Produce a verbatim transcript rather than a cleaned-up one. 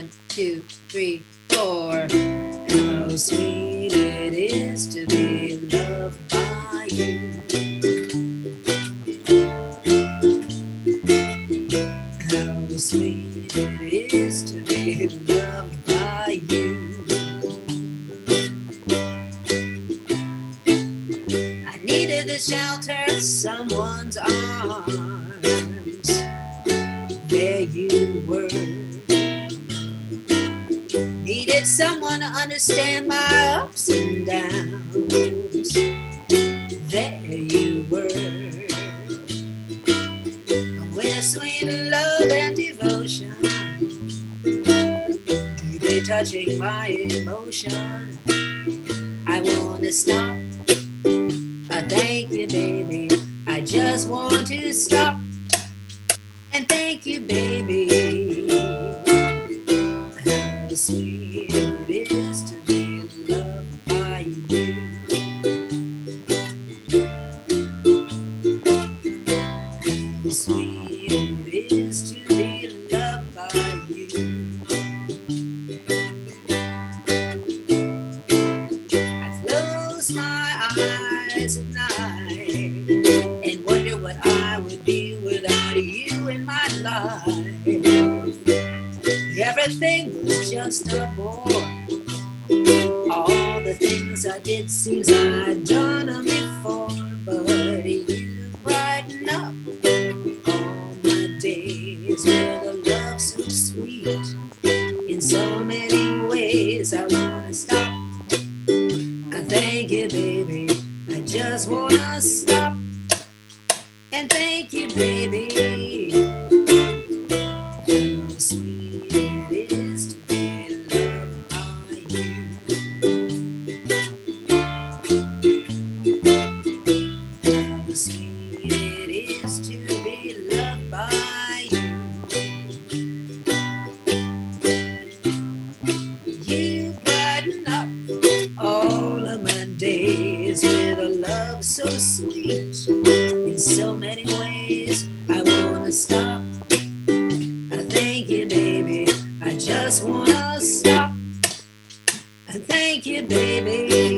One, two, three, four. How sweet it is to be loved by you. How sweet it is to be loved by you. I needed the shelter of someone's arms. There you were. Needed someone to understand my ups and downs. There you were. With sweet love and devotion, deeply touching my emotion. I wanna stop. I thank you, baby. I just want to stop and thank you, baby. How sweet it is to be loved by you. How sweet it is to be loved by you. I close my eyes at night and wonder what I would be without you in my life. Everything was just a bore. All the things I did seems I'd done them before. But you brighten up all my days with a love so sweet. In so many ways I wanna stop. I thank you, baby. I just wanna stop and thank you, baby. How sweet it is to be loved by you. How sweet it is to be loved by you. You brighten up all of my days with a love so sweet. In so many ways I wanna stop. I thank you, baby. I just wanna stop. I thank you, baby.